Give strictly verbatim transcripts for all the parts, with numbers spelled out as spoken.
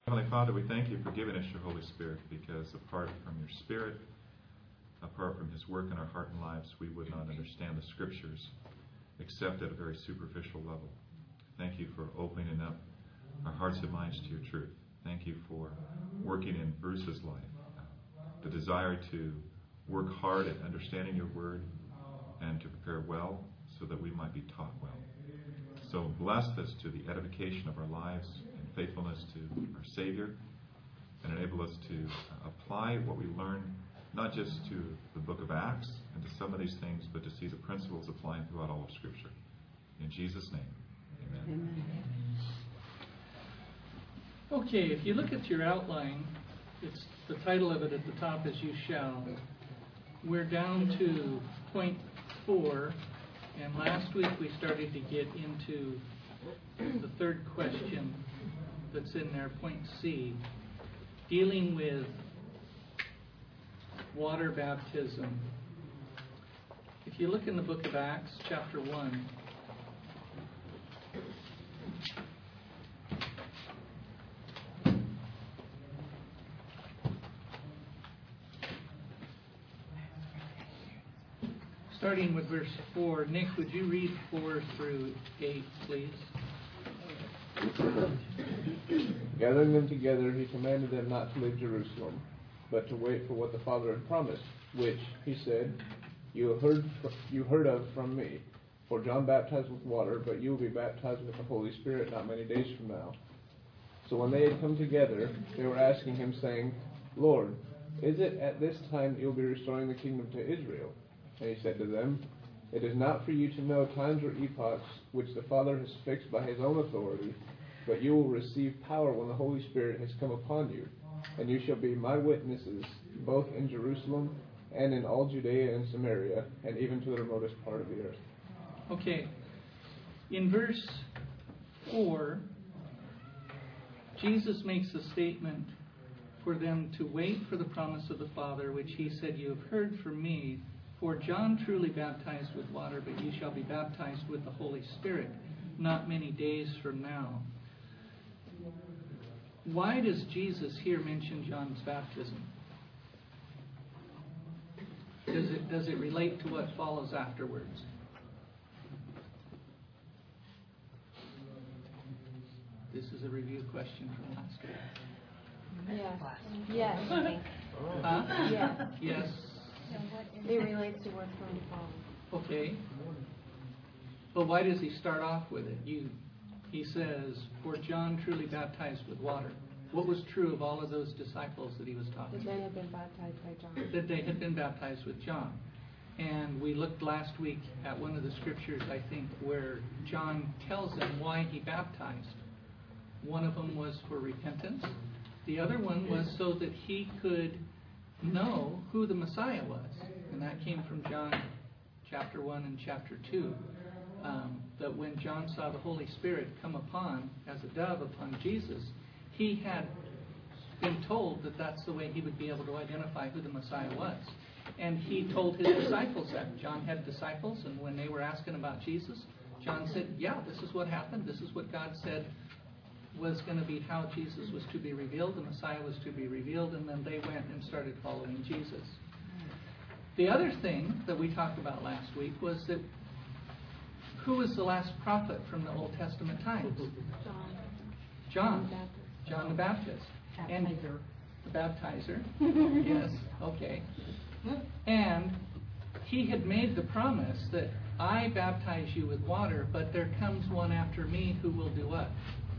Heavenly Father, we thank you for giving us your Holy Spirit, because apart from your Spirit, apart from his work in our heart and lives, we would not understand the Scriptures except at a very superficial level. Thank you for opening up our hearts and minds to your truth. Thank you for working in Bruce's life, uh, the desire to work hard at understanding your word and to prepare well so that we might be taught well. So bless us to the edification of our lives and faithfulness to our Savior, and enable us to uh, apply what we learn not just to the book of Acts and to some of these things, but to see the principles applying throughout all of Scripture. In Jesus' name, amen. Amen. Okay, if you look at your outline, it's the title of it at the top is You Shall. We're down to point four, and last week we started to get into the third question that's in there, point C, dealing with water baptism. If you look in the book of Acts, chapter one, starting with verse four. Nick, would you read four through eight, please? Gathering them together, he commanded them not to leave Jerusalem, but to wait for what the Father had promised, which, he said, you have heard, you heard of from me. For John baptized with water, but you will be baptized with the Holy Spirit not many days from now. So when they had come together, they were asking him, saying, Lord, is it at this time that you will be restoring the kingdom to Israel? And he said to them, it is not for you to know times or epochs which the Father has fixed by his own authority, but you will receive power when the Holy Spirit has come upon you. And you shall be my witnesses, both in Jerusalem and in all Judea and Samaria, and even to the remotest part of the earth. Okay. In verse four, Jesus makes a statement for them to wait for the promise of the Father, which he said, you have heard from me. For John truly baptized with water, but you shall be baptized with the Holy Spirit not many days from now. Why does Jesus here mention John's baptism? Does it, does it relate to what follows afterwards? This is a review question from last week. Yes. Yes. Huh? Yes. Yes. It relates to what's going to follow. Okay. But why does he start off with it? You, he says, for John truly baptized with water. What was true of all of those disciples that he was talking That they had been baptized by John. That they had been baptized with John. And we looked last week at one of the scriptures, I think, where John tells them why he baptized. One of them was for repentance. The other one was so that he could know who the Messiah was. And that came from John chapter one and chapter two. Um, that when John saw the Holy Spirit come upon, as a dove upon Jesus, he had been told that that's the way he would be able to identify who the Messiah was. And he told his disciples that. John had disciples, and when they were asking about Jesus, John said, yeah, this is what happened. This is what God said was going to be how Jesus was to be revealed. The Messiah was to be revealed, and then they went and started following Jesus. The other thing that we talked about last week was that who was the last prophet from the Old Testament times? John. John. John the Baptist. And the baptizer. Yes, okay. And he had made the promise that I baptize you with water, but there comes one after me who will do what?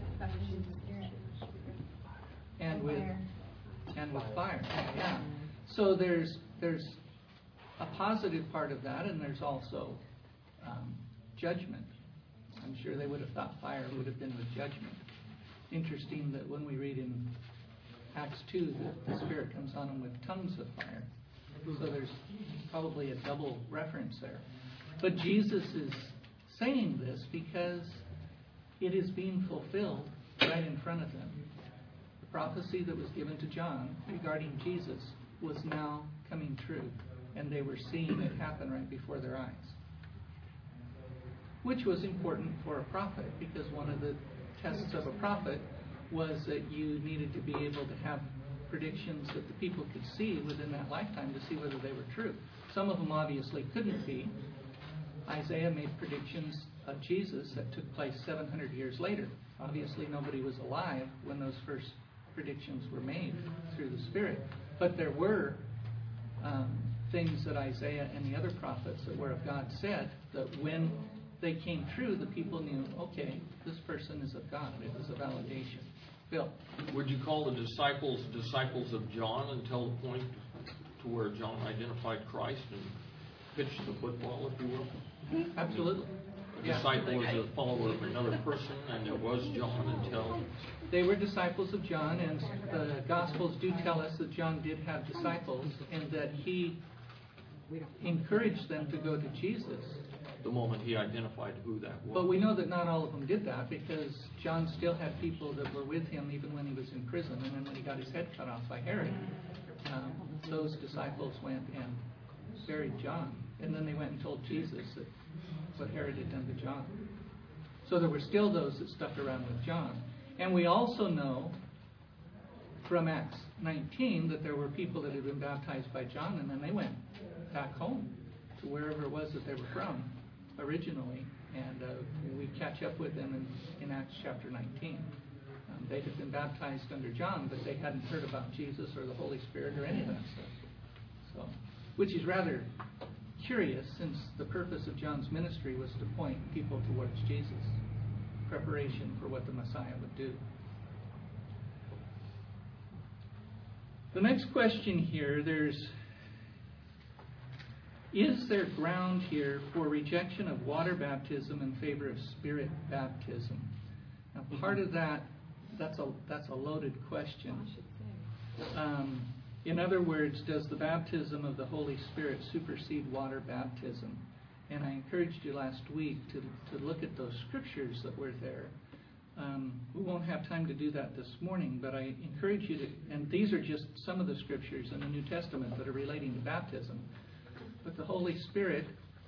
And with and with fire. Yeah. So there's there's a positive part of that, and there's also um, judgment. I'm sure they would have thought fire would have been with judgment. Interesting that when we read in Acts two that the Spirit comes on them with tongues of fire. So there's probably a double reference there. But Jesus is saying this because it is being fulfilled right in front of them. The prophecy that was given to John regarding Jesus was now coming true, and they were seeing it happen right before their eyes. Which was important for a prophet, because one of the tests of a prophet was that you needed to be able to have predictions that the people could see within that lifetime to see whether they were true. Some of them obviously couldn't be. Isaiah made predictions of Jesus that took place seven hundred years later. Obviously nobody was alive when those first predictions were made through the Spirit. But there were um, things that Isaiah and the other prophets that were of God said that when they came true, the people knew, okay, this person is of God. It was a validation. Bill? Would you call the disciples disciples of John until the point to where John identified Christ and pitched the football, if you will? Absolutely. A Yeah. disciple is a follower of another person, and it was John until... They were disciples of John, and the Gospels do tell us that John did have disciples and that he encouraged them to go to Jesus. the moment he identified who that was. But we know that not all of them did that, because John still had people that were with him even when he was in prison, and then when he got his head cut off by Herod, um, those disciples went and buried John, and then they went and told Jesus that what Herod had done to John. So there were still those that stuck around with John. And we also know from Acts nineteen that there were people that had been baptized by John, and then they went back home to wherever it was that they were from originally, and uh, we catch up with them in, in Acts chapter nineteen. Um, they had been baptized under John, but they hadn't heard about Jesus or the Holy Spirit or any of that stuff. So, which is rather curious, since the purpose of John's ministry was to point people towards Jesus, preparation for what the Messiah would do. The next question here, there's, is there ground here for rejection of water baptism in favor of spirit baptism? Now, part of that, that's a that's a loaded question. I should say. Um, in other words, does the baptism of the Holy Spirit supersede water baptism? And I encouraged you last week to, to look at those scriptures that were there. Um, we won't have time to do that this morning, but I encourage you to, and these are just some of the scriptures in the New Testament that are relating to baptism. But the Holy Spirit,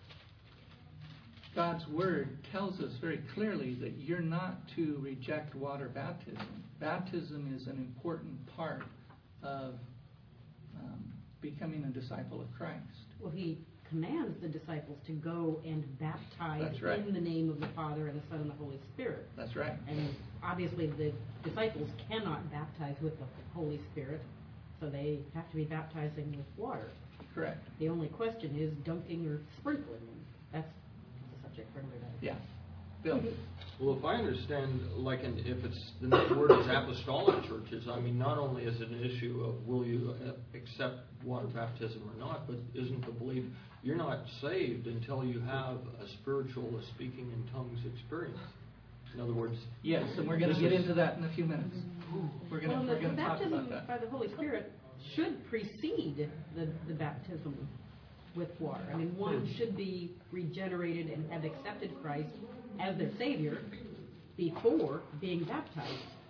God's Word, tells us very clearly that you're not to reject water baptism. Baptism is an important part of um, becoming a disciple of Christ. Well, he commands the disciples to go and baptize That's right. in the name of the Father and the Son and the Holy Spirit. That's right. And obviously the disciples cannot baptize with the Holy Spirit, so they have to be baptizing with water. Correct. The only question is dunking or sprinkling. That's, that's a subject for another day. Yeah. Bill? Well, if I understand, like, in, if it's the next word is apostolic churches, I mean, not only is it an issue of will you accept water baptism or not, but isn't the belief you're not saved until you have a spiritual, a speaking in tongues experience? In other words, Yes, and we're going to This get is- into that in a few minutes. We're going Well, to the, we're going the to talk baptism about that. by the Holy Spirit should precede the, the baptism with water. I mean, one should be regenerated and have accepted Christ as their Savior before being baptized.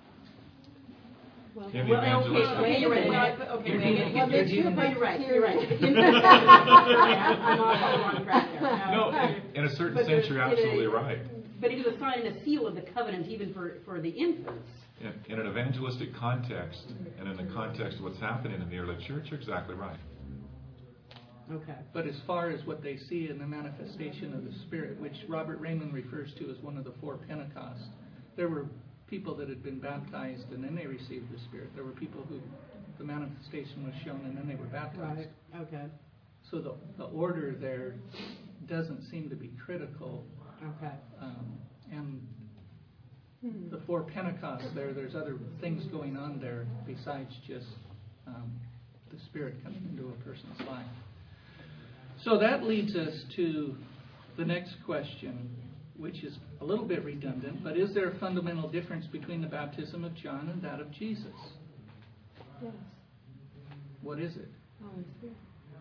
Well, In the Well, evangelistic. okay, okay, you're right. Well, okay, You're wait, dealing- well, you're there's two dealing points. with- You're right. You're right. I'm off on the wrong track there. No, Uh, in, in a certain but sense, the- you're it absolutely is- right. But it is a sign and a seal of the covenant even for, for the infants. In, in an evangelistic context, and in the context of what's happening in the early church, you're exactly right. Okay. But as far as what they see in the manifestation of the Spirit, which Robert Raymond refers to as one of the four Pentecosts, there were people that had been baptized and then they received the Spirit. There were people who the manifestation was shown and then they were baptized. Right. Okay. So the, the order there doesn't seem to be critical. Okay. Um, and the four Pentecosts there, there's other things going on there besides just um, the Spirit coming into a person's life. So that leads us to the next question, which is a little bit redundant, but is there a fundamental difference between the baptism of John and that of Jesus? yes. What is it? Holy Spirit.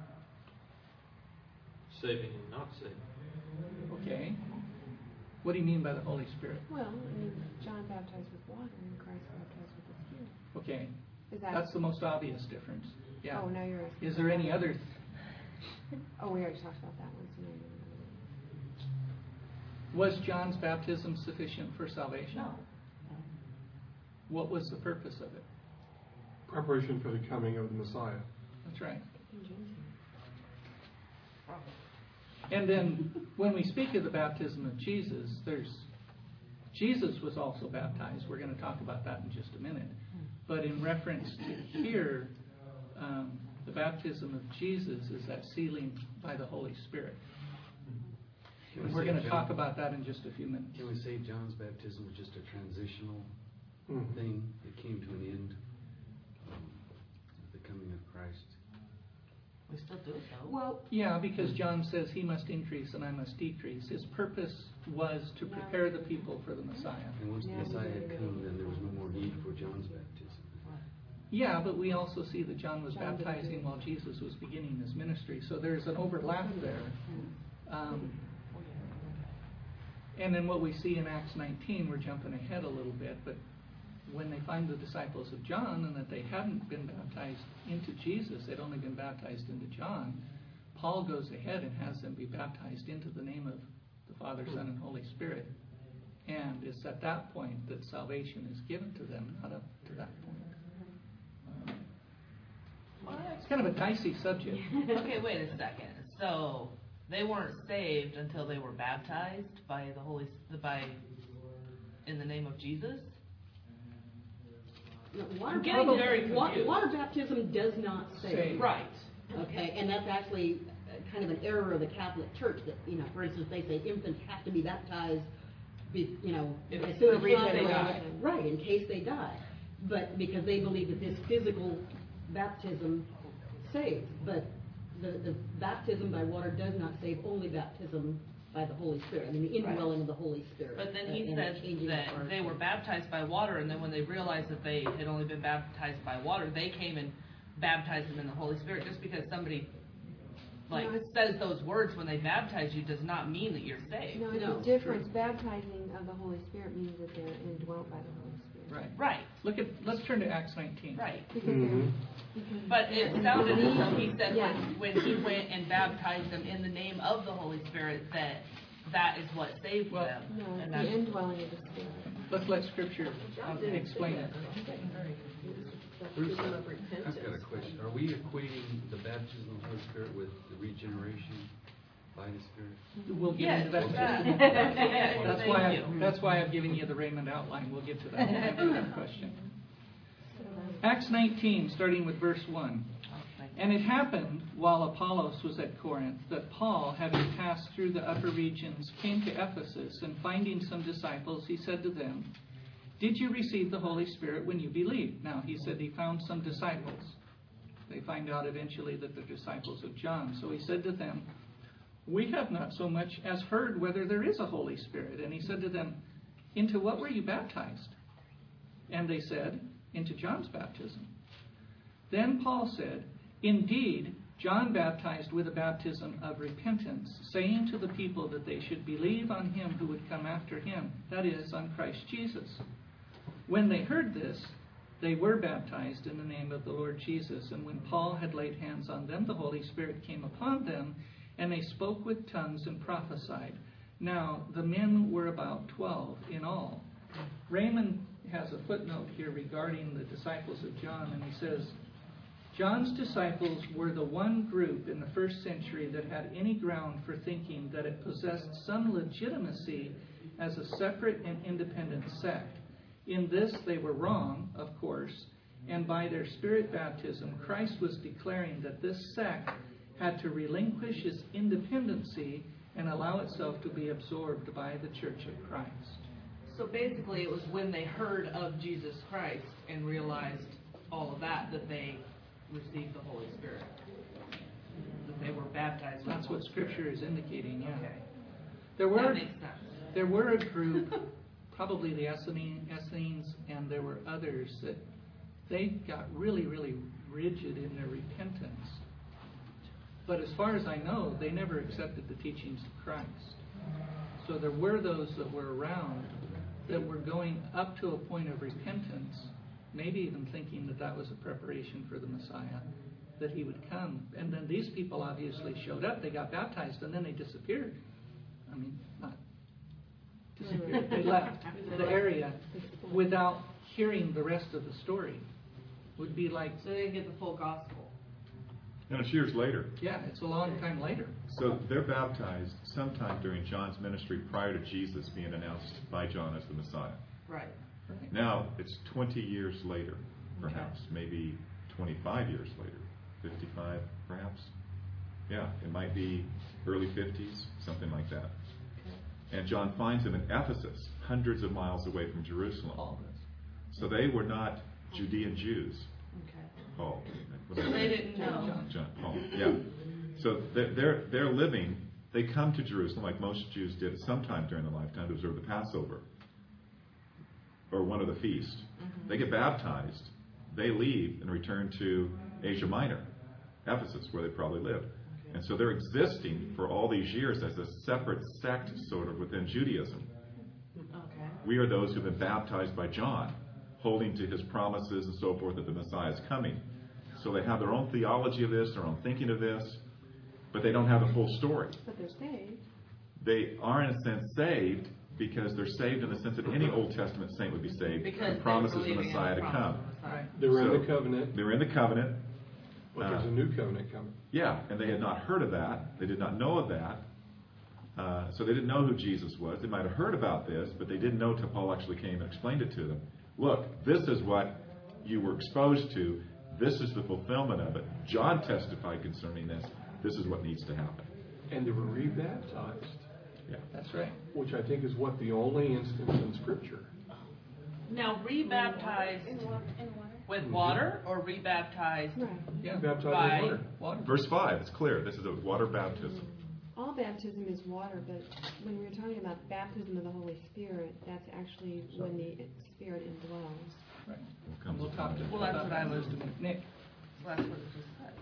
saving and not saving. Okay. What do you mean by the Holy Spirit? Well, I mean, John baptized with water and Christ baptized with the Spirit. Okay. Is that? That's the most obvious difference. Yeah. Oh, now you're asking. Is there any other? Oh, we already talked about that one. So now you're Was John's baptism sufficient for salvation? No. What was the purpose of it? Preparation for the coming of the Messiah. That's right. And then when we speak of the baptism of Jesus, there's Jesus was also baptized. We're going to talk about that in just a minute. But in reference to here, um, the baptism of Jesus is that sealing by the Holy Spirit. Can we We're say going to John- talk about that in just a few minutes. Can we say John's baptism was just a transitional Mhm. thing that came to an end? Um, the coming of Christ. We still do it though. Well, Yeah, because John says he must increase and I must decrease. His purpose was to prepare the people for the Messiah. And once the Yeah. Messiah had come, then there was no more need for John's baptism. Yeah, but we also see that John was John did baptizing too. while Jesus was beginning his ministry. So there's an overlap there. Um, and then what we see in Acts nineteen, we're jumping ahead a little bit, but when they find the disciples of John and that they hadn't been baptized into Jesus, they'd only been baptized into John, Paul goes ahead and has them be baptized into the name of the Father, Son, and Holy Spirit. And it's at that point that salvation is given to them, not up to that point. Um, it's kind of a dicey subject. Okay, wait a second. So they weren't saved until they were baptized by the Holy by in the name of Jesus? no, water, I'm getting very wa- confused. water baptism does not save. Save. Right. Okay, and that's actually uh, kind of an error of the Catholic Church that, you know, for instance, they say infants have to be baptized, be, you know, If as for soon the as reason possible. they die. Right, in case they die. But because they believe that this physical baptism saves, but the, the baptism by water does not save, only baptism by the Holy Spirit. I mean, the indwelling of the Holy Spirit. But then uh, he and said changing that of heart. they were baptized by water, and then when they realized that they had only been baptized by water, they came and baptized them in the Holy Spirit. Just because somebody like No, it's- says those words when they baptize you does not mean that you're saved. No, it's No, a difference. Baptizing of the Holy Spirit means that they're indwelt by the Holy Spirit. Right. Right, Look at. Let's turn to Acts nineteen. right. Because Mhm. they're, because But it sounded as though he said Yeah. when, when he went and baptized them in the name of the Holy Spirit that that is what saved Well, them. no, it's And the that's, indwelling of the Spirit. Let's let Scripture explain it. Bruce, I- I've got a question. Are we equating the baptism of the Holy Spirit with the regeneration by the Spirit? We'll get yes, into that. in just a that. minute. Yes, That's thank why. you. I, that's why I've given you the Raymond outline. We'll get to that. We'll answer that question. Acts nineteen, starting with verse one. And it happened, while Apollos was at Corinth, that Paul, having passed through the upper regions, came to Ephesus, and finding some disciples, he said to them, "Did you receive the Holy Spirit when you believed?" Now, he said he found some disciples. They find out eventually that they're disciples of John. So he said to them, "We have not so much as heard whether there is a Holy Spirit." And he said to them, "Into what were you baptized?" And they said, "Into John's baptism." Then Paul said, "Indeed, John baptized with a baptism of repentance, saying to the people that they should believe on him who would come after him, that is, on Christ Jesus." When they heard this, they were baptized in the name of the Lord Jesus. And when Paul had laid hands on them, the Holy Spirit came upon them, and they spoke with tongues and prophesied. Now, the men were about twelve in all. Raymond has a footnote here regarding the disciples of John, and he says, John's disciples were the one group in the first century that had any ground for thinking that it possessed some legitimacy as a separate and independent sect. In this they were wrong, of course, and by their spirit baptism, Christ was declaring that this sect had to relinquish its independency and allow itself to be absorbed by the Church of Christ. So basically, it was when they heard of Jesus Christ and realized all of that that they received the Holy Spirit. That they were baptized. with That's the what Holy Spirit. Scripture is indicating, yeah. Okay. There were That makes sense. there were a group, probably the Essenes, Essenes, and there were others that they got really, really rigid in their repentance. But as far as I know, they never accepted the teachings of Christ. So there were those that were around that were going up to a point of repentance, maybe even thinking that that was a preparation for the Messiah, that he would come. And then these people obviously showed up, they got baptized, and then they disappeared. I mean, not disappeared, they left the area without hearing the rest of the story. Would be like, So they didn't get the full gospel. And it's years later. yeah, it's a long time later. So they're baptized sometime during John's ministry prior to Jesus being announced by John as the Messiah. Right. Right. Now it's twenty years later, perhaps, maybe twenty-five years later, fifty-five perhaps. Yeah, it might be early fifties, something like that. And John finds them in Ephesus, hundreds of miles away from Jerusalem. All this. So they were not Judean Jews. Okay. Paul. So they didn't know. John. John, Paul. Yeah. So they're, they're they're living. They come to Jerusalem like most Jews did sometime during their lifetime to observe the Passover or one of the feasts. Mm-hmm. They get baptized. They leave and return to Asia Minor, Ephesus, where they probably lived. And so they're existing for all these years as a separate sect, sort of, within Judaism. Okay. We are those who've been baptized by John, holding to his promises and so forth that the Messiah is coming. So they have their own theology of this, their own thinking of this, but they don't have the full story. But they're saved. They are, in a sense, saved because they're saved in the sense that any Old Testament saint would be saved Because and promises the believing in Messiah to promise come. of the Messiah. They were So- in the covenant, They were in the covenant. but there's Uh, a new covenant coming. Yeah, and they had not heard of that. They did not know of that. Uh, so they didn't know who Jesus was. They might have heard about this, but they didn't know until Paul actually came and explained it to them. Look, this is what you were exposed to. This is the fulfillment of it. John testified concerning this. This is what needs to happen. And they were rebaptized, Yeah. That's right. which I think is what the only instance in Scripture. Now, rebaptized with water or rebaptized? Right. Yeah. Baptized By- in water. Water. Verse five, it's clear. This is a water baptism. All baptism is water, but when we're talking about baptism of the Holy Spirit, that's actually when the Spirit indwells. Right. We'll come We'll to talk to that. Well, that's about what I that in was- just a minute. Nick. So that's what it just said.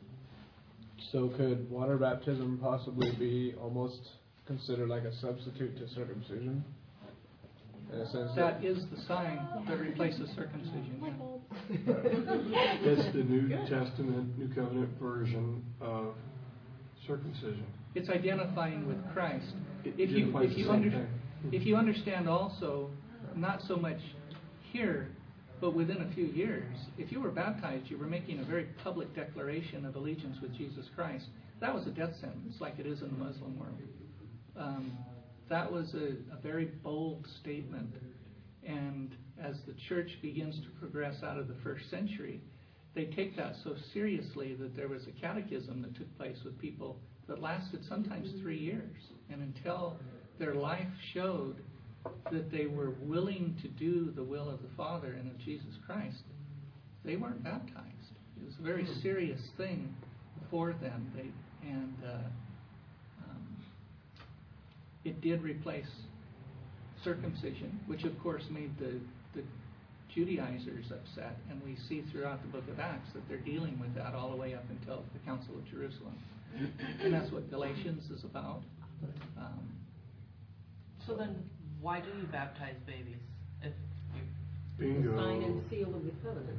So could water baptism possibly be almost considered like a substitute to circumcision? In a sense That is the sign that replaces circumcision. Light Yeah. bulbs. That's the New Testament, New Covenant version of circumcision. It's identifying with Christ. It If you identifies if the you same under, thing. if you understand also, not so much here, but within a few years, if you were baptized, you were making a very public declaration of allegiance with Jesus Christ. That was a death sentence, like it is in the Muslim world. Um, that was a, a very bold statement. And as the church begins to progress out of the first century, they take that so seriously that there was a catechism that took place with people that lasted sometimes three years. And until their life showed that they were willing to do the will of the Father and of Jesus Christ, they weren't baptized. It was a very serious thing for them. They, and uh, um, it did replace circumcision, which of course made the, the Judaizers upset. And we see throughout the book of Acts that they're dealing with that all the way up until the Council of Jerusalem. And that's what Galatians is about. Um, So then, why do you baptize babies? If you, Bingo. The sign and seal of the covenant.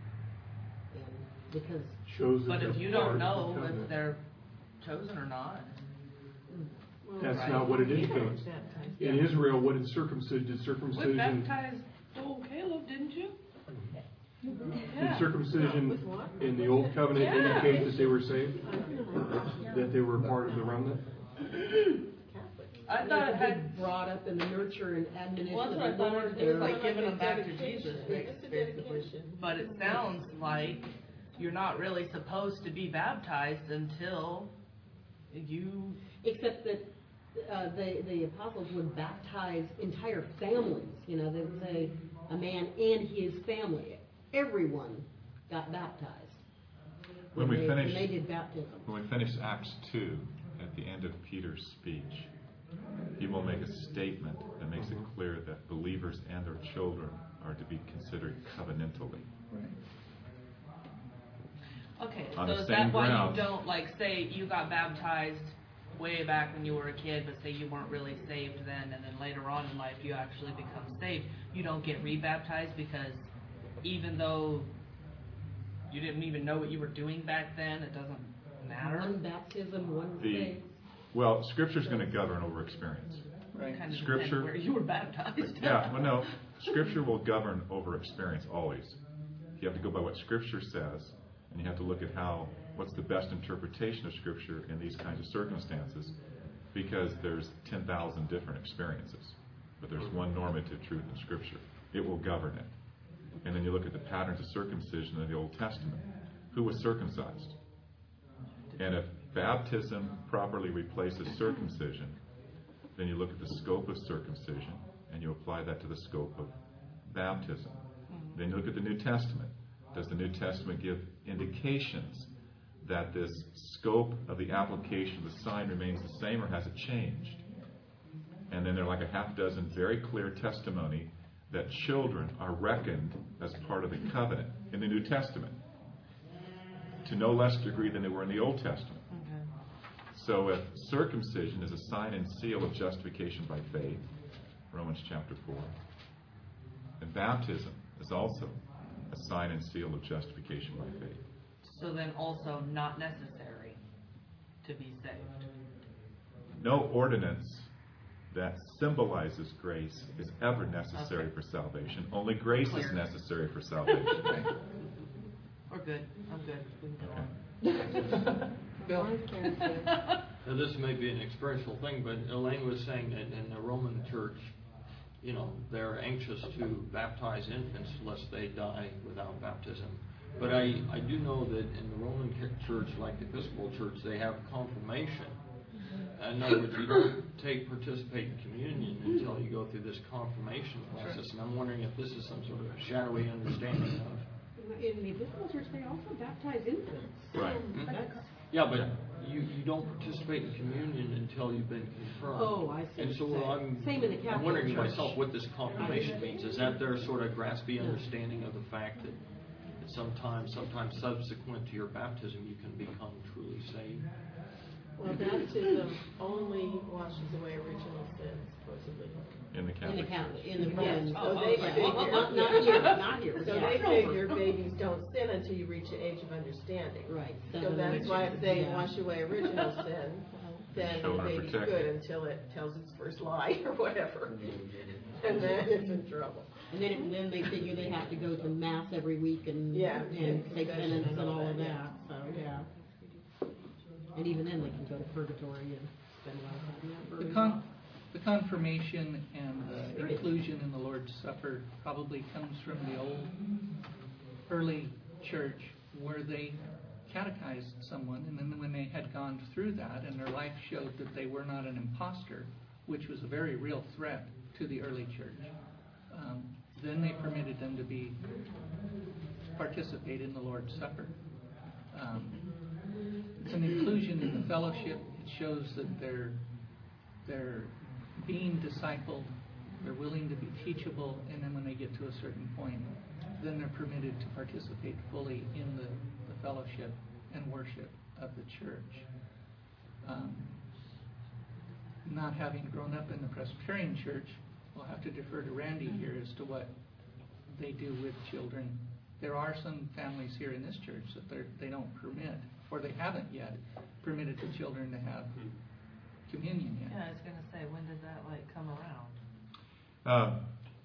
And because, Shows that but if they're you part don't of the know if covenant. they're chosen or not, That's Right. not what it indicates. In Yeah. Israel, what is circumcision? Did we circumcision, baptized little Caleb, didn't you? did circumcision in the Old Covenant Yeah. indicate that they were saved? That they were part of the remnant? I thought it had. Big brought up in the nurture and admonition Well, of that's the what I thought Lord. it there. was like giving them back to Jesus, basically. But it sounds like you're not really supposed to be baptized until you. Except that uh, the, the apostles would baptize entire families. You know, they would say a man and his family. Everyone got baptized. When we they, finish- when they did baptism. When we finish Acts two, at the end of Peter's speech, he will make a statement that makes it clear that believers and their children are to be considered covenantally. Okay, On so the is same that why grounds. you don't, like, say you got baptized way back when you were a kid, but say you weren't really saved then, and then later on in life you actually become saved, you don't get rebaptized because even though you didn't even know what you were doing back then, it doesn't matter? One baptism, one The- faith. Well, Scripture's going to govern over experience. right. Kind of Scripture- depends where you were baptized. Yeah, well, no. Scripture will govern over experience always. You have to go by what Scripture says, and you have to look at how, what's the best interpretation of Scripture in these kinds of circumstances, because there's ten thousand different experiences, but there's one normative truth in Scripture. It will govern it. And then you look at the patterns of circumcision in the Old Testament. Who was circumcised? And if baptism properly replaces circumcision, then you look at the scope of circumcision and you apply that to the scope of baptism. Then you look at the New Testament. Does the New Testament give indications that this scope of the application of the sign remains the same, or has it changed? And then there are like a half dozen very clear testimony that children are reckoned as part of the covenant in the New Testament, to no less degree than they were in the Old Testament. Okay. So if circumcision is a sign and seal of justification by faith, Romans chapter four, and baptism is also a sign and seal of justification by faith. So then also not necessary to be saved. No ordinance that symbolizes grace is ever necessary Okay. for salvation. Only grace Clear. is necessary for salvation. We're good. I'm good. We can go on. Bill? Now, this may be an experiential thing, but Elaine was saying that in the Roman church, you know, they're anxious to baptize infants lest they die without baptism. But I, I do know that in the Roman church, like the Episcopal church, they have confirmation. In other words, you don't take participate in communion until you go through this confirmation process. And I'm wondering if this is some sort of shadowy understanding of. In the Episcopal Church, they also baptize infants. Right. That's, Yeah, but you, you don't participate in communion until you've been confirmed. oh, I see. And what so you're saying. I'm, Same in the Catholic I'm wondering to Church. myself what this confirmation means. Is that their sort of graspy No. understanding of the fact that, that sometimes, sometimes subsequent to your baptism, you can become truly saved? Well, baptism only washes away original sins, supposedly. In the In the Catholic Catholic, Church. in the Yes, Roman. so Oh, they okay. figure- Well, not, not here, not here. So Yeah. they figure babies don't sin until you reach the age of understanding. Right. So seven, that's eight, why if they yeah. wash away original sin, then the Children are baby's protected. good until it tells its first lie or whatever. And then it's in trouble. And then, it- then they figure they have to go to mass every week and, Yeah, and and say confession penance and and all all of that, that, so, yeah. And even then, they can go to purgatory and spend a lot of time there. The, for- con- the confirmation and the Serious. inclusion in the Lord's Supper probably comes from the old, early church where they catechized someone, and then when they had gone through that and their life showed that they were not an imposter, which was a very real threat to the early church, um, then they permitted them to be participate in the Lord's Supper. Um, it's an inclusion in the fellowship. It shows that they're they're being discipled, they're willing to be teachable, and then when they get to a certain point, then they're permitted to participate fully in the, the fellowship and worship of the church. Um, not having grown up in the Presbyterian church, we'll have to defer to Randy here as to what they do with children. There are some families here in this church that they're- they don't permit, or they haven't yet permitted the children to have communion yet. Yeah, I was gonna say, when did that like come around? Um,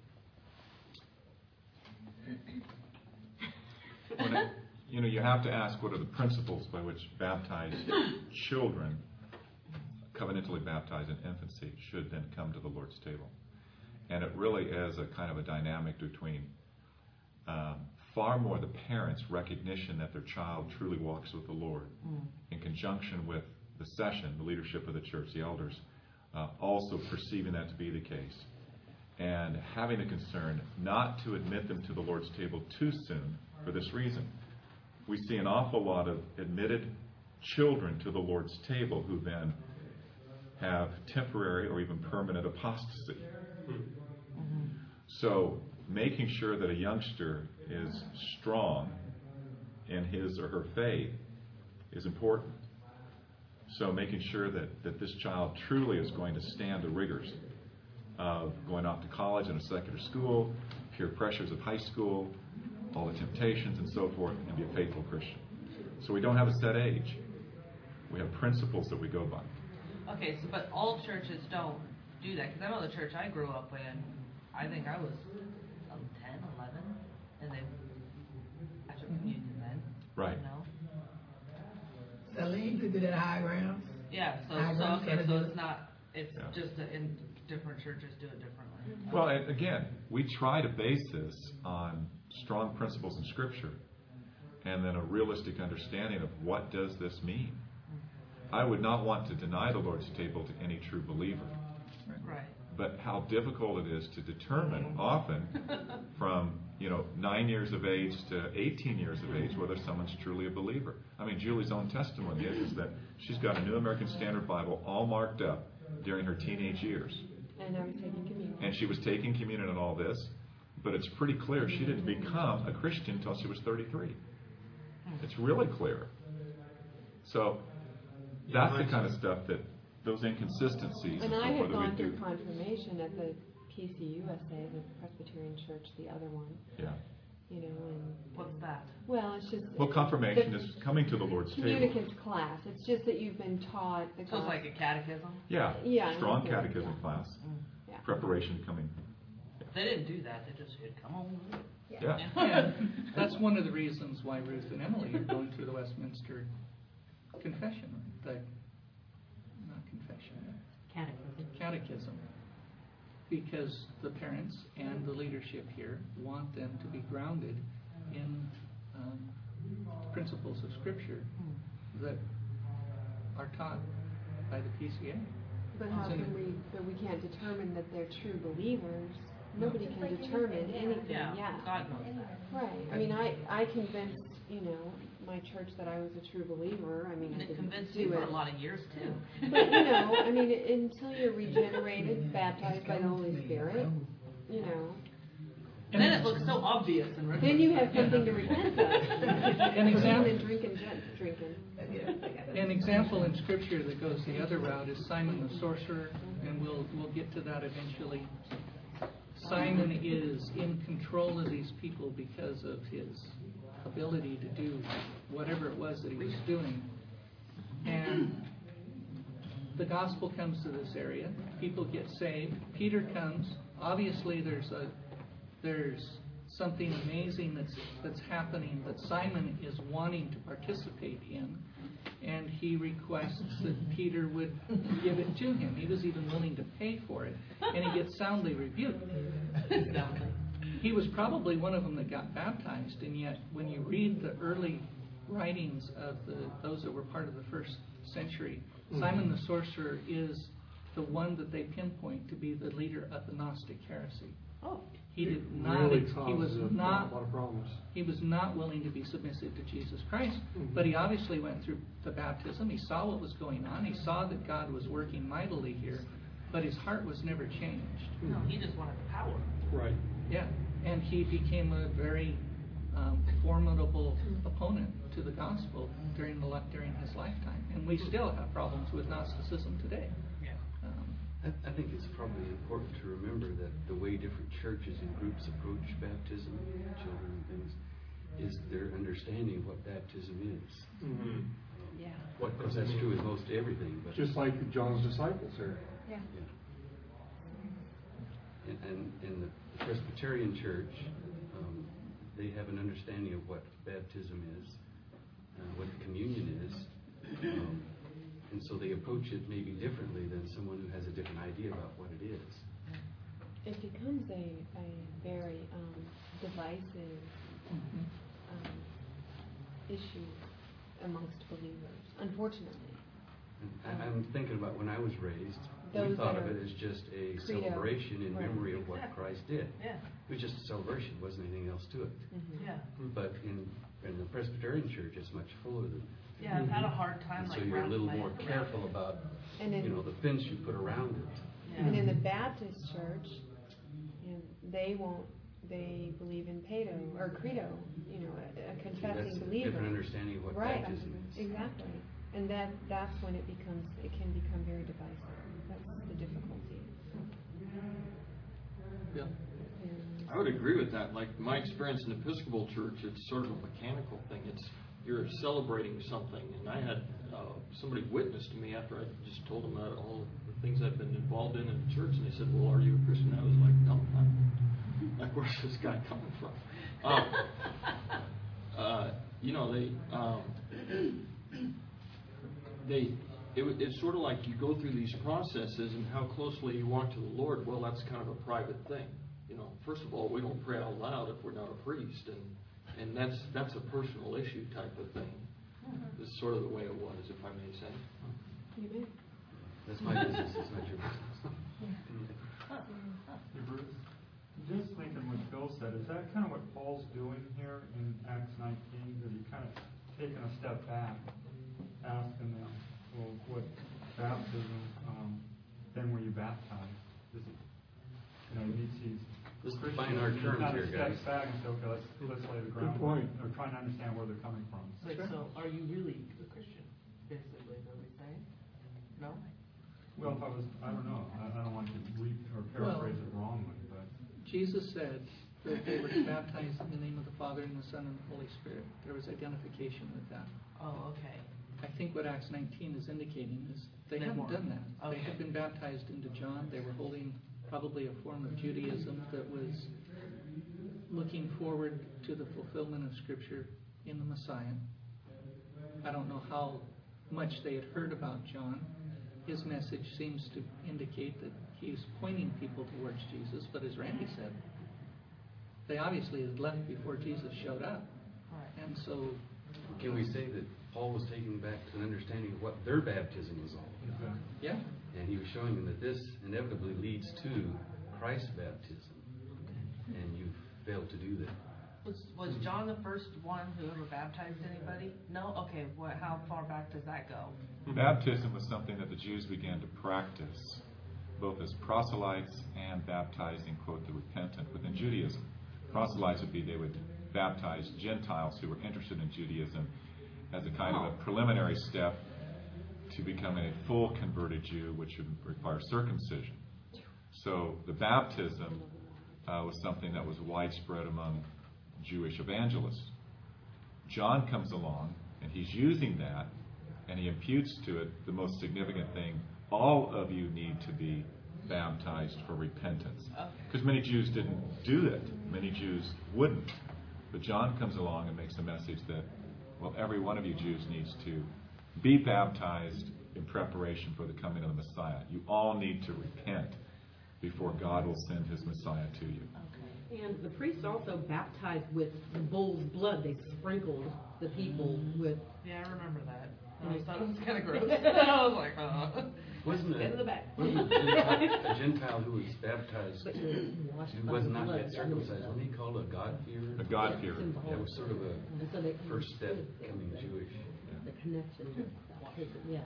when it, you know, you have to ask what are the principles by which baptized children, covenantally baptized in infancy, should then come to the Lord's table. And it really is a kind of a dynamic between um, far more the parents' recognition that their child truly walks with the Lord, Mm. in conjunction with the session, the leadership of the church, the elders, uh, also perceiving that to be the case, and having a concern not to admit them to the Lord's table too soon for this reason. We see an awful lot of admitted children to the Lord's table who then have temporary or even permanent apostasy. So making sure that a youngster is strong in his or her faith is important. So making sure that, that this child truly is going to stand the rigors of going off to college and a secular school, peer pressures of high school, all the temptations and so forth, and be a faithful Christian. So we don't have a set age. We have principles that we go by. Okay, so but all churches don't do that, because I know the church I grew up in, I think I was could do that at high grounds. Yeah, so, High so, grounds okay, gotta so do it's it. not, it's Yeah. just that in different churches do it differently. Well, and again, we try to base this on strong principles in Scripture and then a realistic understanding of what does this mean. I would not want to deny the Lord's table to any true believer. Right. But how difficult it is to determine often from, you know, nine years of age to eighteen years of age whether someone's truly a believer. I mean, Julie's own testimony is, is that she's got a New American Standard Bible all marked up during her teenage years. And I was taking communion. And she was taking communion and all this, but it's pretty clear she didn't become a Christian until she was thirty-three. It's really clear. So that's the kind of stuff that, those inconsistencies And and I so had forth that gone we through do. confirmation at the P C U S A, the Presbyterian Church, the other one, Yeah. you know, and. What's that? Well, it's just. Well, confirmation the is coming to the Lord's table. Communicants class. It's just that you've been taught the So it's like a catechism? Yeah. Yeah, Strong okay, catechism yeah. class. Yeah. Preparation coming. They didn't do that, they just said, come on. Yeah. And that's one of the reasons why Ruth and Emily are going through the Westminster Confession, the, not confession, Catechism. catechism. Because the parents and the leadership here want them to be grounded in um, principles of Scripture that are taught by the P C A. But how can we, but we can't determine that they're true believers. Nobody can determine anything Yeah, yet. God knows that. Right. I mean, I, I convinced, you know, my church that I was a true believer. I mean, And I it didn't convinced do you for it. a lot of years too. But, you know, I mean, until you're regenerated, baptized by the Holy Spirit, you know, And then it looks so obvious and then you have something to repent of. An example, Other than drinking, gen- drinking. an example in Scripture that goes the other route is Simon the sorcerer, and we'll we'll get to that eventually. Simon is in control of these people because of his ability to do whatever it was that he was doing. And the gospel comes to this area. People get saved. Peter comes. Obviously, there's a there's something amazing that's that's happening that Simon is wanting to participate in, and he requests that Peter would give it to him. He was even willing to pay for it, and he gets soundly rebuked. He was probably one of them that got baptized, and yet when you read the early writings of the those that were part of the first century, mm-hmm. Simon the sorcerer is the one that they pinpoint to be the leader of the Gnostic heresy. Oh. He did It not. really he was causes a not. lot of problems. He was not willing to be submissive to Jesus Christ, Mm-hmm. but he obviously went through the baptism. He saw what was going on. He saw that God was working mightily here, but his heart was never changed. No, he just wanted the power. Right. Yeah, and he became a very um, formidable opponent to the gospel during the li- during his lifetime, and we still have problems with Gnosticism today. Yeah. Um, I, I think it's probably important to remember that the way different churches and groups approach baptism, children and things, is their understanding of what baptism is. Mm-hmm. Yeah. What, because that's true with most everything. But Just like John's disciples here. Yeah. yeah. And, and in the Presbyterian Church, um, they have an understanding of what baptism is, uh, what communion is, um, and so they approach it maybe differently than someone who has a different idea about what it is. It becomes a, a very um, divisive um, issue amongst believers, unfortunately. And I'm thinking about when I was raised, Those we thought that of are it as just a credo. celebration in Right. memory of what Exactly. Christ did. Yeah. It was just a celebration, wasn't anything else to it. Mhm. Yeah. But in, in the Presbyterian Church, it's much fuller than. Yeah, I've had a hard time And so like you're a wrapping little my more head around careful it. about, And in, you know, the fence you put around it. Yeah. and in the Baptist church, you know, they won't. They believe in Paedo or Credo, you know, a, a See, confessing that's a believer. different understanding of what Right. baptism is. Exactly. And that that's when it becomes it can become very divisive. That's the difficulty. yeah. And I would agree with that. Like my experience in Episcopal Church, it's sort of a mechanical thing. It's you're celebrating something, and I had uh, somebody witness to me after I just told them about all the things I've been involved in in the church, and they said, "Well, are you a Christian?" I was like, "No, I'm like, where's this guy coming from?" Um, uh, you know, they um, they, it, it's sort of like you go through these processes and how closely you walk to the Lord. Well, that's kind of a private thing. You know, first of all, we don't pray out loud if we're not a priest, and and that's that's a personal issue type of thing. This is sort of the way it was, if I may say. Amen. That's my business, it's not your business. Hey, Bruce, just thinking what Phil said, is that kind of what Paul's doing here in Acts nineteen? That he kind of taking a step back, asking them, well, what baptism, um, then were you baptized? Is it, you know, he sees Let's define our Christians, he terms kind here, of guys. steps back and says, okay, let's, let's lay the Good groundwork. point. Or trying to understand where they're coming from. Wait, so are you really a Christian? Basically, is what we're saying? No? Well, if I was, I don't know, I, I don't want to read or paraphrase it wrongly, but Jesus said that they were baptized in the name of the Father and the Son and the Holy Spirit. There was identification with that. Oh, okay. I think what Acts nineteen is indicating is they They haven't weren't. done that. They Okay. had been baptized into John. They were holding probably a form of Judaism that was looking forward to the fulfillment of Scripture in the Messiah. I don't know how much they had heard about John. His message seems to indicate that he's pointing people towards Jesus, but as Randy said, they obviously had left before Jesus showed up. Right. And so... Can we say that Paul was taking back to an understanding of what their baptism was all about? Yeah. And he was showing them that this inevitably leads to Christ's baptism. And you failed to do that. Was, was John the first one who ever baptized anybody? No? Okay, what, how far back does that go? Baptism was something that the Jews began to practice, both as proselytes and baptizing, quote, the repentant within Judaism. Proselytes would be they would baptize Gentiles who were interested in Judaism as a kind of a preliminary step to becoming a full converted Jew, which would require circumcision. So the baptism uh, was something that was widespread among Jewish evangelists. John comes along, and he's using that, and he imputes to it the most significant thing: all of you need to be baptized for repentance. Because many Jews didn't do that. Many Jews wouldn't. But John comes along and makes a message that, well, every one of you Jews needs to be baptized in preparation for the coming of the Messiah. You all need to repent before God will send his Messiah to you. And the priests also baptized with the bull's blood. They sprinkled the people with. Yeah, I remember that. I Like- always thought it was kind of gross. I was like, oh. Wasn't Get in the it back. wasn't a Gentile, a Gentile who was baptized, But you're washed who by was the not blood. yet circumcised? Wasn't he called a God-fearer? A God-fearer. It's involved. That was sort of a And so they first step understood becoming Jewish. The connection with baptism, yeah.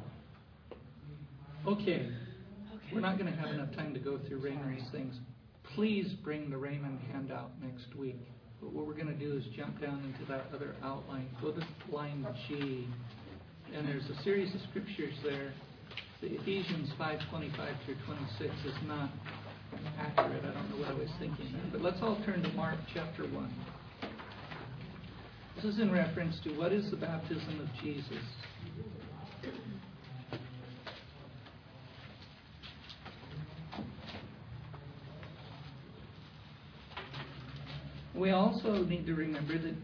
Okay, we're not going to have enough time to go through Raymond's things. Please bring the Raymond handout next week. But what we're going to do is jump down into that other outline. Go to line G, and there's a series of scriptures there. The Ephesians five twenty-five through twenty-six is not accurate. I don't know what I was thinking there. But let's all turn to Mark chapter one. This is in reference to what is the baptism of Jesus. We also need to remember that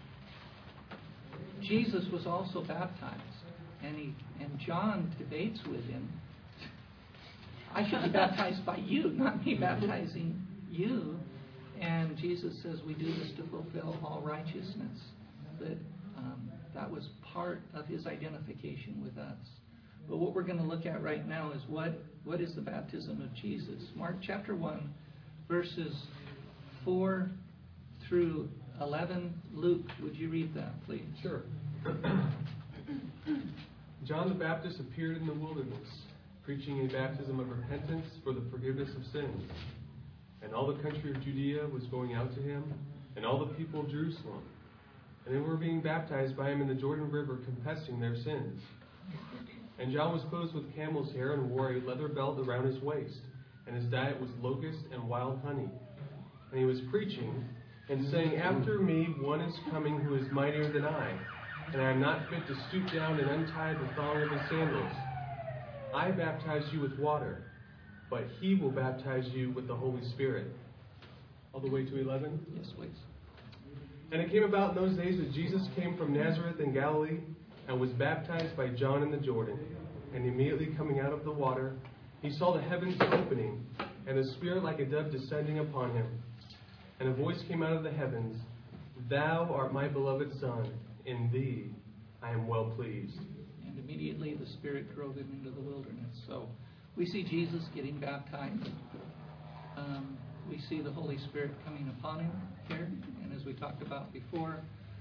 Jesus was also baptized, and he and John debates with him. I should be baptized by you, not me baptizing you. And Jesus says we do this to fulfill all righteousness. That um, that was part of his identification with us. But what we're going to look at right now is what what is the baptism of Jesus? Mark chapter one, verses four through eleven. Luke, would you read that, please? Sure. John the Baptist appeared in the wilderness, preaching a baptism of repentance for the forgiveness of sins. And all the country of Judea was going out to him, and all the people of Jerusalem. And they were being baptized by him in the Jordan River, confessing their sins. And John was clothed with camel's hair and wore a leather belt around his waist, and his diet was locust and wild honey. And he was preaching and saying, "After me one is coming who is mightier than I, and I am not fit to stoop down and untie the thong of his sandals. I baptize you with water, but he will baptize you with the Holy Spirit." All the way to eleven? Yes, please. And it came about in those days that Jesus came from Nazareth in Galilee and was baptized by John in the Jordan. And immediately coming out of the water, he saw the heavens opening, and the Spirit like a dove descending upon him. And a voice came out of the heavens, "Thou art my beloved Son, in thee I am well pleased." And immediately the Spirit drove him into the wilderness. So we see Jesus getting baptized. Um, we see the Holy Spirit coming upon him here. And as we talked about before,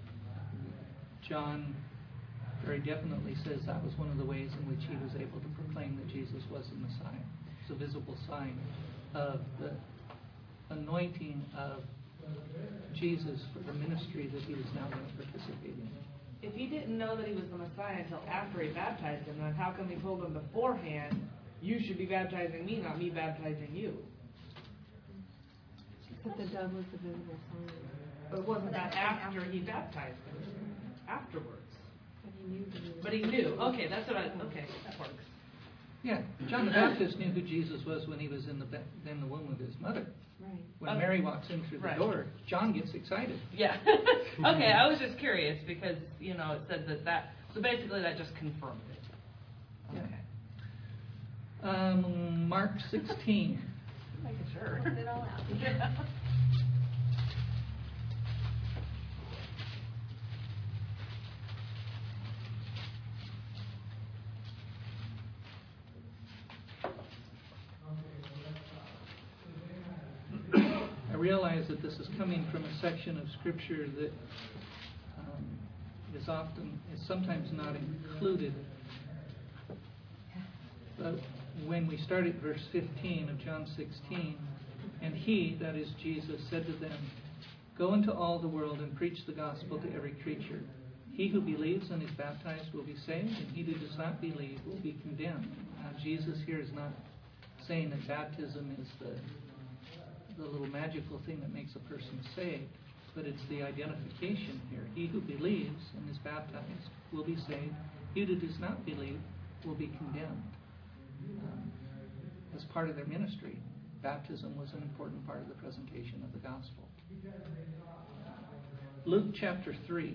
John very definitely says that was one of the ways in which he was able to proclaim that Jesus was the Messiah. It's a visible sign of the anointing of Jesus for the ministry that he was now going to participate in. If he didn't know that he was the Messiah until after he baptized him, then how come he told him beforehand, you should be baptizing me, not me baptizing you? Except the dove was the visible sign. But wasn't that after he baptized him? Afterwards. But he knew that he was. But he knew. Okay, that's what I. Okay, that works. Yeah, John the Baptist knew who Jesus was when he was in the in the womb of his mother. Right. When Okay. Mary walks in through the Right. door, John gets excited. Yeah. Okay, I was just curious because you know it said that that. So basically, that just confirmed it. Yeah. Um, Mark sixteen. Making sure. Worked it all out. Yeah. I realize that this is coming from a section of Scripture that um, is often, is sometimes not included. But when we start at verse fifteen of John sixteen, and he, that is Jesus, said to them, "Go into all the world and preach the gospel to every creature. He who believes and is baptized will be saved, and he who does not believe will be condemned." Now, Jesus here is not saying that baptism is the the little magical thing that makes a person saved, but it's the identification here. He who believes and is baptized will be saved. He who does not believe will be condemned. Um, as part of their ministry, baptism was an important part of the presentation of the gospel. Luke chapter three.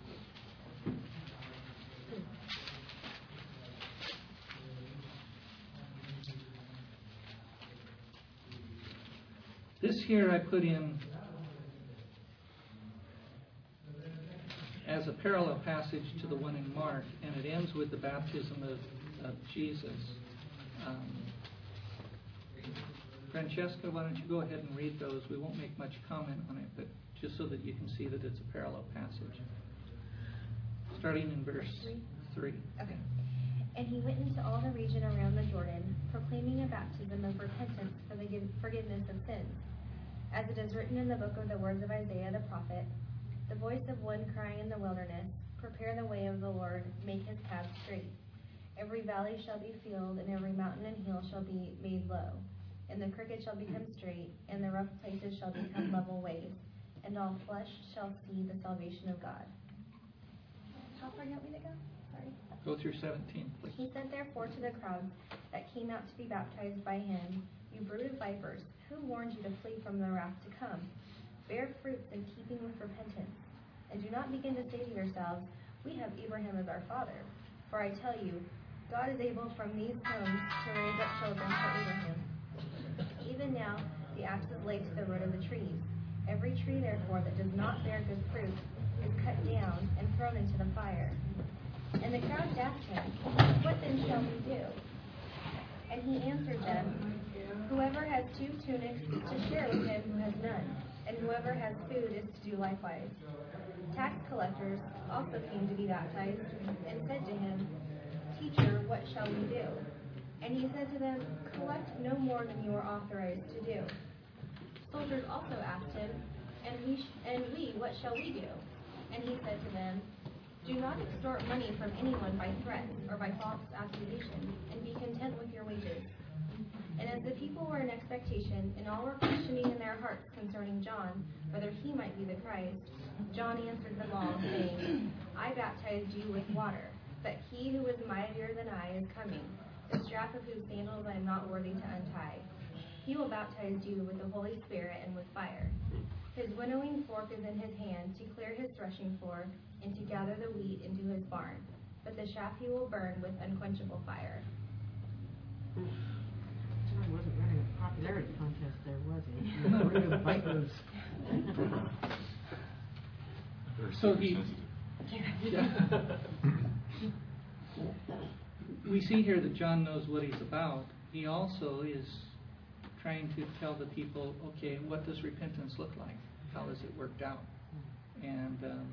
This here I put in as a parallel passage to the one in Mark, and it ends with the baptism of, of Jesus. Um, Francesca, why don't you go ahead and read those? We won't make much comment on it, but just so that you can see that it's a parallel passage. Starting in verse three. Okay. And he went into all the region around the Jordan, proclaiming a baptism of repentance for the forgiveness of sins. As it is written in the book of the words of Isaiah the prophet, the voice of one crying in the wilderness, prepare the way of the Lord, make his paths straight. Every valley shall be filled, and every mountain and hill shall be made low. And the crooked shall become straight, and the rough places shall become level ways, and all flesh shall see the salvation of God. How far do you want me to go? Sorry. Go through seventeen, please. He said therefore to the crowds that came out to be baptized by him, "You brood of vipers, who warned you to flee from the wrath to come? Bear fruits in keeping with repentance. And do not begin to say to yourselves, we have Abraham as our father. For I tell you, God is able from these stones to raise up children for Abraham. Even now the axe is laid to the root of the trees. Every tree, therefore, that does not bear good fruit is cut down and thrown into the fire." And the crowds asked him, "What then shall we do?" And he answered them, "Whoever has two tunics is to share with him who has none, and whoever has food is to do likewise." Tax collectors also came to be baptized, and said to him, "Teacher, what shall we do?" And he said to them, "Collect no more than you are authorized to do." Soldiers also asked him, and we, sh- and we, what shall we do? And he said to them, "Do not extort money from anyone by threats or by false accusation, and be content with your wages." And as the people were in expectation, and all were questioning in their hearts concerning John, whether he might be the Christ, John answered them all, saying, "I baptized you with water, but he who is mightier than I is coming, the strap of whose sandals I am not worthy to untie. He will baptize you with the Holy Spirit and with fire. His winnowing fork is in his hand to clear his threshing floor and to gather the wheat into his barn, but the shaft he will burn with unquenchable fire. John wasn't running a popularity contest there, was he? No, rid of vipers. So he, we see here that John knows what he's about. He also is trying to tell the people, okay, what does repentance look like? How is it worked out? And um,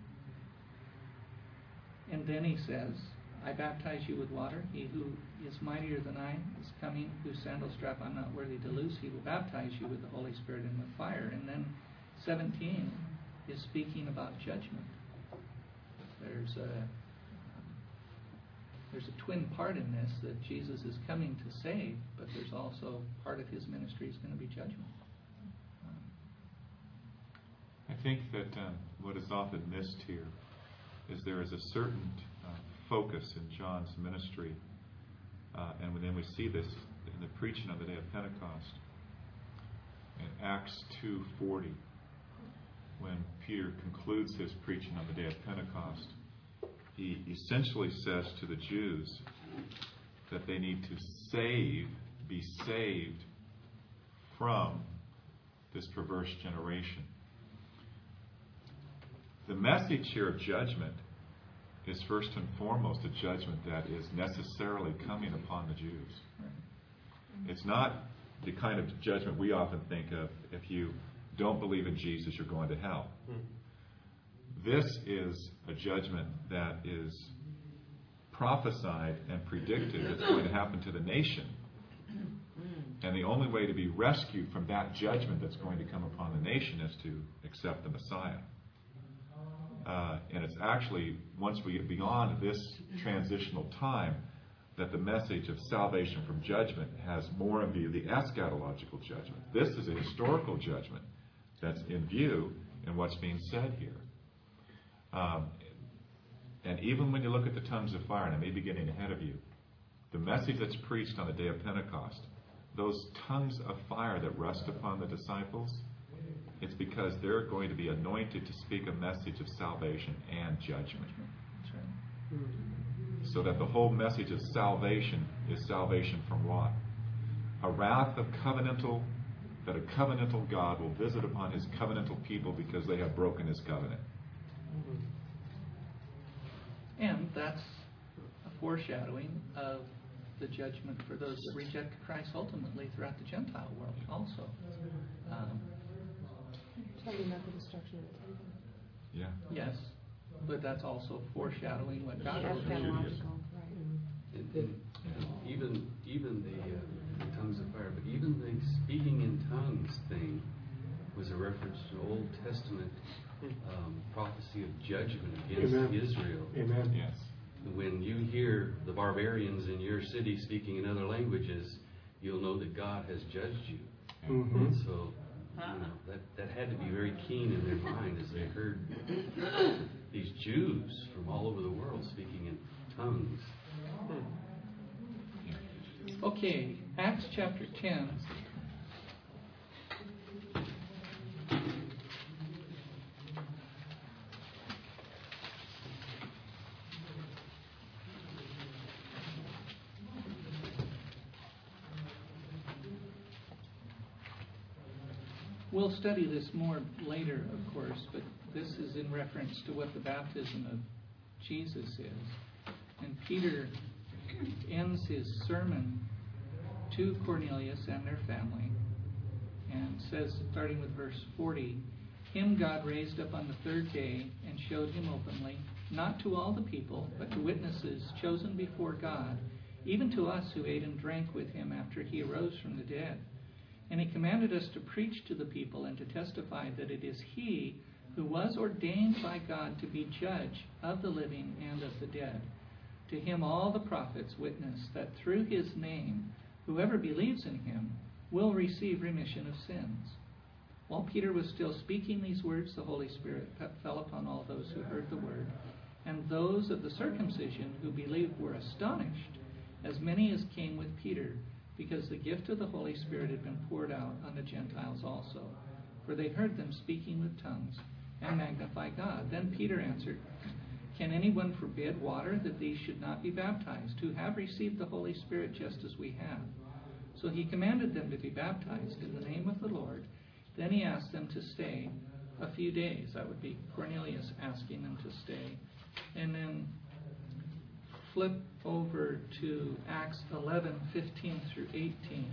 and then he says, I baptize you with water. He who is mightier than I is coming, whose sandal strap I'm not worthy to loose. He will baptize you with the Holy Spirit and with fire. And then seventeen is speaking about judgment. There's a there's a twin part in this, that Jesus is coming to save, but there's also part of his ministry is going to be judgment. I think that um, what is often missed here is there is a certain uh, focus in John's ministry, uh, and then we see this in the preaching on the day of Pentecost. In Acts two forty, when Peter concludes his preaching on the day of Pentecost, he essentially says to the Jews that they need to save, be saved from this perverse generation. The message here of judgment is first and foremost a judgment that is necessarily coming upon the Jews. It's not the kind of judgment we often think of: if you don't believe in Jesus, you're going to hell. This is a judgment that is prophesied and predicted that's going to happen to the nation. And the only way to be rescued from that judgment that's going to come upon the nation is to accept the Messiah. Uh, and it's actually, once we get beyond this transitional time, that the message of salvation from judgment has more in view the eschatological judgment. This is a historical judgment that's in view in what's being said here. Um, and even when you look at the tongues of fire, and I may be getting ahead of you, the message that's preached on the day of Pentecost, those tongues of fire that rest upon the disciples, it's because they're going to be anointed to speak a message of salvation and judgment. That's right. So that the whole message of salvation is salvation from what? A wrath of covenantal, that a covenantal God will visit upon his covenantal people because they have broken his covenant. And that's a foreshadowing of the judgment for those that reject Christ ultimately throughout the Gentile world also. Um, Talking about the destruction of the temple. Yeah. yes, but that's also foreshadowing what God will do. Eschatological, right. And, and, and even even the, uh, the tongues of fire, but even the speaking in tongues thing was a reference to Old Testament um, prophecy of judgment against Amen. Israel. Amen. Yes. When you hear the barbarians in your city speaking in other languages, you'll know that God has judged you. Mm-hmm. And so, you know, that, that had to be very keen in their mind as they heard these Jews from all over the world speaking in tongues. Okay, Acts chapter ten. We'll study this more later, of course, but this is in reference to what the baptism of Jesus is. And Peter ends his sermon to Cornelius and their family and says, starting with verse forty, "Him God raised up on the third day and showed him openly, not to all the people, but to witnesses chosen before God, even to us who ate and drank with him after he arose from the dead. And he commanded us to preach to the people and to testify that it is he who was ordained by God to be judge of the living and of the dead. To him all the prophets witness that through his name whoever believes in him will receive remission of sins." While Peter was still speaking these words, the Holy Spirit fell upon all those who heard the word. And those of the circumcision who believed were astonished, as many as came with Peter, because the gift of the Holy Spirit had been poured out on the Gentiles also. For they heard them speaking with tongues and magnify God. Then Peter answered, Can anyone forbid water that these should not be baptized, who have received the Holy Spirit just as we have? So he commanded them to be baptized in the name of the Lord. Then he asked them to stay a few days. That would be Cornelius asking them to stay. And then flip over to Acts eleven, fifteen through eighteen.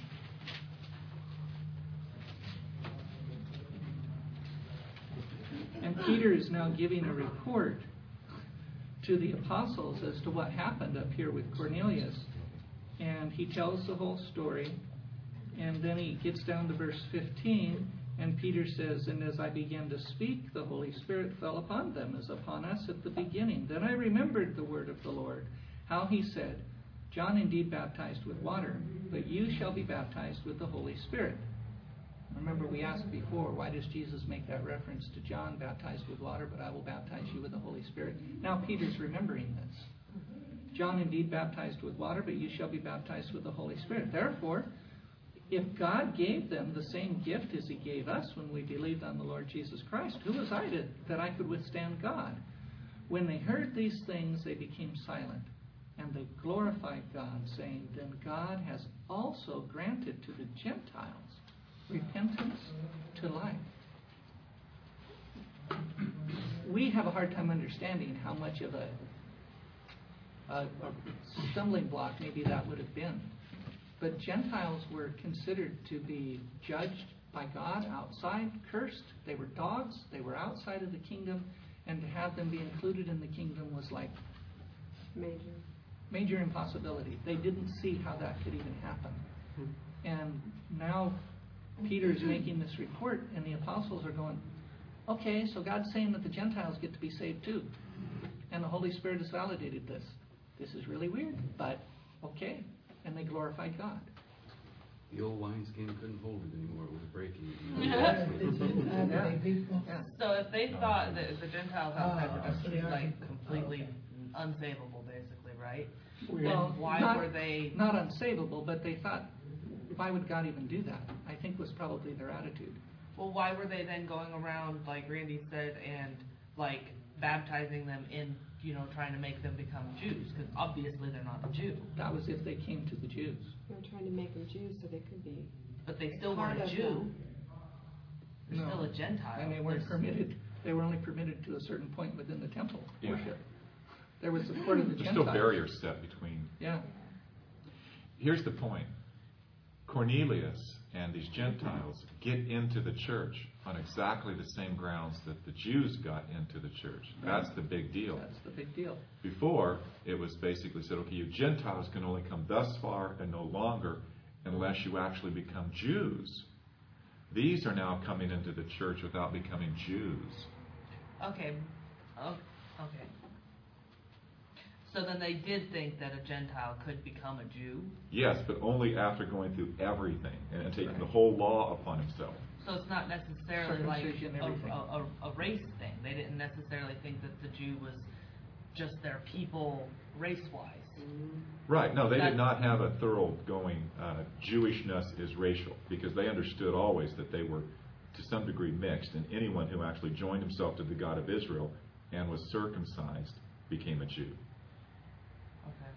And Peter is now giving a report to the apostles as to what happened up here with Cornelius. And he tells the whole story. And then he gets down to verse fifteen, and Peter says, "And as I began to speak, the Holy Spirit fell upon them as upon us at the beginning. Then I remembered the word of the Lord, how he said, John indeed baptized with water, but you shall be baptized with the Holy Spirit." Remember, we asked before, why does Jesus make that reference to John baptized with water, but I will baptize you with the Holy Spirit? Now Peter's remembering this. John indeed baptized with water, but you shall be baptized with the Holy Spirit. Therefore, if God gave them the same gift as he gave us when we believed on the Lord Jesus Christ, who was I to, that I could withstand God? When they heard these things, they became silent, and they glorified God, saying, "Then God has also granted to the Gentiles repentance to life." We have a hard time understanding how much of a, a, a stumbling block maybe that would have been. But Gentiles were considered to be judged by God outside, cursed. They were dogs. They were outside of the kingdom. And to have them be included in the kingdom was like Major. major impossibility. They didn't see how that could even happen. And now Peter is making this report, and the apostles are going, okay, so God's saying that the Gentiles get to be saved too. And the Holy Spirit has validated this. This is really weird, but okay. And they glorified God. The old wineskin couldn't hold it anymore. It was breaking. Yeah. So if they thought that the Gentiles outside were just like completely unsavable, basically, right? Well, then why not, were they not unsavable, but they thought, why would God even do that? I think was probably their attitude. Well, why were they then going around, like Randy said, and like baptizing them in, you know, trying to make them become Jews? Because obviously they're not a Jew. That was if they came to the Jews. They were trying to make them Jews so they could be. But they still part weren't a of Jew. them. They're No. still a Gentile. And they weren't There's- permitted. They were only permitted to a certain point within the temple Yeah. worship. There was support of the There's Gentiles. still barriers set between. Yeah. Here's the point. Cornelius and these Gentiles get into the church on exactly the same grounds that the Jews got into the church. That's the big deal. That's the big deal. Before, it was basically said, okay, you Gentiles can only come thus far and no longer unless you actually become Jews. These are now coming into the church without becoming Jews. Okay. Oh, okay. So then they did think that a Gentile could become a Jew? Yes, but only after going through everything and taking the whole law upon himself. So it's not necessarily like Circumcision, a, everything. a, a, a race thing. They didn't necessarily think that the Jew was just their people race-wise. Right. No, they That's- did not have a thoroughgoing uh, Jewishness is racial, because they understood always that they were to some degree mixed, and anyone who actually joined himself to the God of Israel and was circumcised became a Jew. Okay.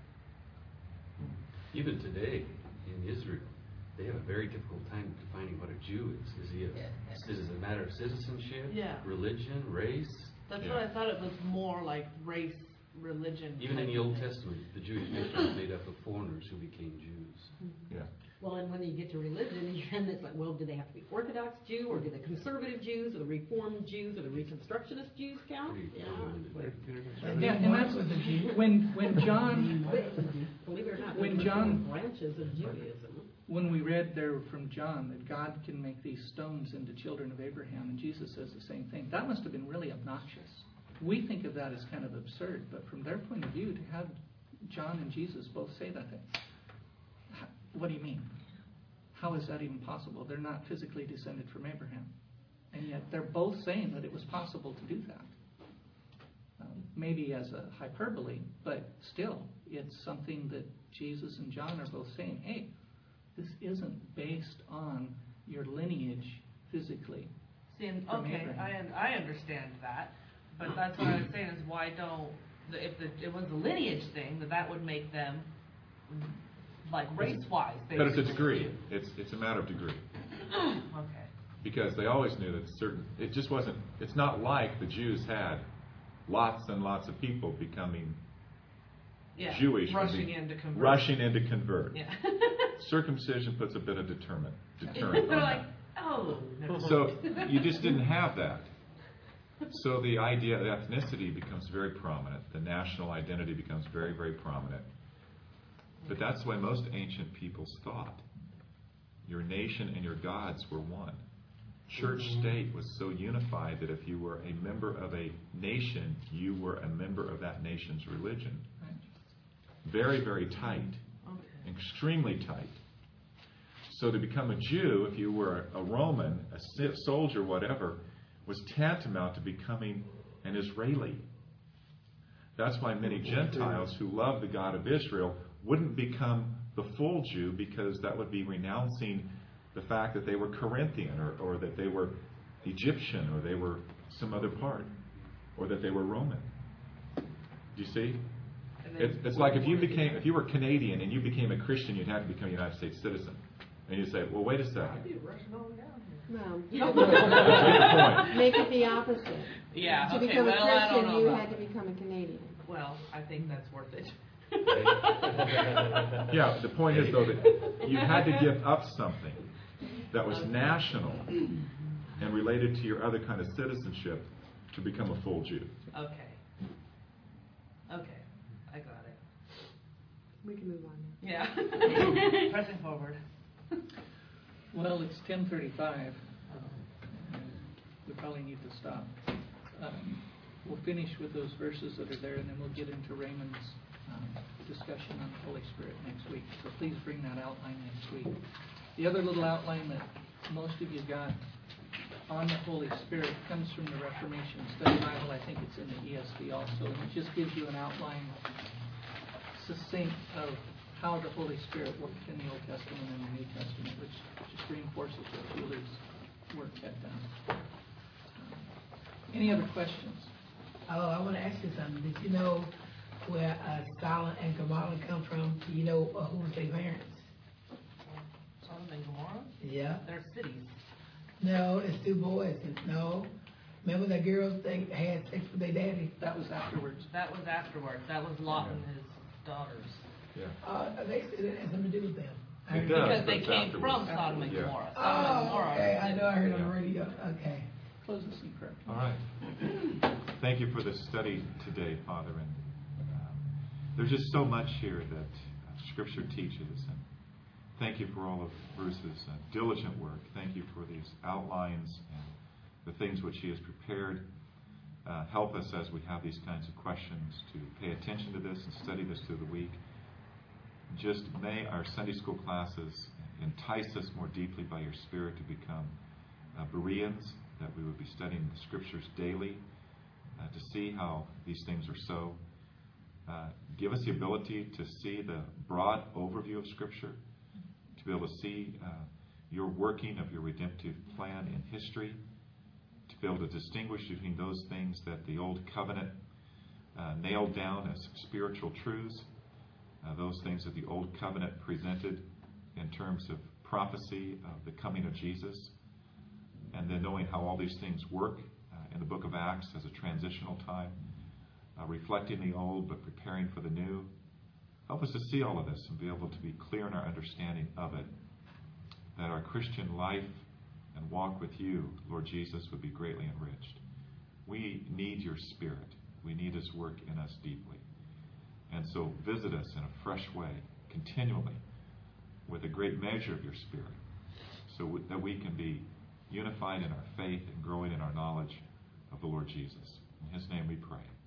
Even today in Israel, they have a very difficult time defining what a Jew is. Is he a, is it a matter of citizenship, Yeah. religion, race? That's Yeah. what I thought it was more like race, religion. Even in type the Old of thing. Testament, the Jewish nation was made up of foreigners who became Jews. Yeah. Well, and when you get to religion, then it's like, well, do they have to be Orthodox Jew, or do the conservative Jews, or the Reformed Jews, or the Reconstructionist Jews count? Pretty Yeah. limited. Yeah, and that's when when John Believe it or not, When there's John- different branches of Judaism. when we read there from John that God can make these stones into children of Abraham, and Jesus says the same thing, that must have been really obnoxious. We think of that as kind of absurd, but from their point of view, to have John and Jesus both say that thing, h- what do you mean? How is that even possible? They're not physically descended from Abraham. And yet they're both saying that it was possible to do that. Um, maybe as a hyperbole, but still, it's something that Jesus and John are both saying, hey, this isn't based on your lineage physically. See, and, From okay, Abraham. I un- I understand that, But that's what I was saying is why don't, the- if the, it was a lineage thing, that that would make them like race-wise. But it's a basically. degree. It's it's a matter of degree. Okay. Because they always knew that certain, it just wasn't, it's not like the Jews had lots and lots of people becoming Yeah. Jewish. Rushing being- in to convert. Rushing in to convert. Yeah. Circumcision puts a bit of deterrent, deterrent They're on like, that. oh. never So mind. you just didn't have that. So the idea of ethnicity becomes very prominent. The national identity becomes very, very prominent. But that's the way most ancient peoples thought. Your nation and your gods were one. Church state was so unified that if you were a member of a nation, you were a member of that nation's religion. Very, very tight. Okay. Extremely tight. So to become a Jew, if you were a Roman, a si- soldier, whatever, was tantamount to becoming an Israeli. That's why many Gentiles who love the God of Israel wouldn't become the full Jew, because that would be renouncing the fact that they were Corinthian, or, or that they were Egyptian, or they were some other part, or that they were Roman. Do you see? It's, it's like if you became, if you were Canadian and you became a Christian, you'd have to become a United States citizen. And you'd say, well, wait a second. Well, Point. make it the opposite. Yeah, To okay, become well, I a don't Christian, know you about had to become a Canadian. Well, I think that's worth it. Yeah, the point is, though, that you had to give up something that was national and related to your other kind of citizenship to become a full Jew. Okay. Okay, I got it. We can move on now. Yeah. Pressing forward. Well, it's ten thirty-five. We probably need to stop. Um, we'll finish with those verses that are there, and then we'll get into Raymond's um, discussion on the Holy Spirit next week. So please bring that outline next week. The other little outline that most of you got on the Holy Spirit comes from the Reformation Study Bible. I think it's in the E S V also, and it just gives you an outline succinct of how the Holy Spirit worked in the Old Testament and the New Testament, which just reinforces what Wheeler's work had done. Any other questions? Oh, I want to ask you something. Did you know where uh, Sodom and Gomorrah come from? Do you know uh, who was their parents? Sodom and Gomorrah? Yeah. They're cities. No, it's two boys. No. Remember that girls, they had sex with their daddy? That was afterwards. That was afterwards. That was Lot and his daughters. Yeah. Uh, they said it had something to do with them. I It heard- does. Because they but came afterwards. from Sodom and Yeah. Gomorrah. Sodom and Oh, Gomorrah. okay. I know I heard on Yeah. the radio. Okay. Close this in prayer. All right. Thank you for this study today, Father. And um, there's just so much here that uh, Scripture teaches. And thank you for all of Bruce's uh, diligent work. Thank you for these outlines and the things which he has prepared. Uh, help us as we have these kinds of questions to pay attention to this and study this through the week. Just may our Sunday school classes entice us more deeply by your Spirit to become uh, Bereans, that we would be studying the Scriptures daily uh, to see how these things are so. Uh, give us the ability to see the broad overview of Scripture, to be able to see uh, your working of your redemptive plan in history, to be able to distinguish between those things that the Old Covenant uh, nailed down as spiritual truths, uh, those things that the Old Covenant presented in terms of prophecy of the coming of Jesus, and then knowing how all these things work uh, in the book of Acts as a transitional time, uh, reflecting the old but preparing for the new. Help us to see all of this and be able to be clear in our understanding of it, that our Christian life and walk with you, Lord Jesus, would be greatly enriched. We need your Spirit. We need his work in us deeply. And so visit us in a fresh way, continually, with a great measure of your Spirit, so that we can be unified in our faith and growing in our knowledge of the Lord Jesus. In his name we pray.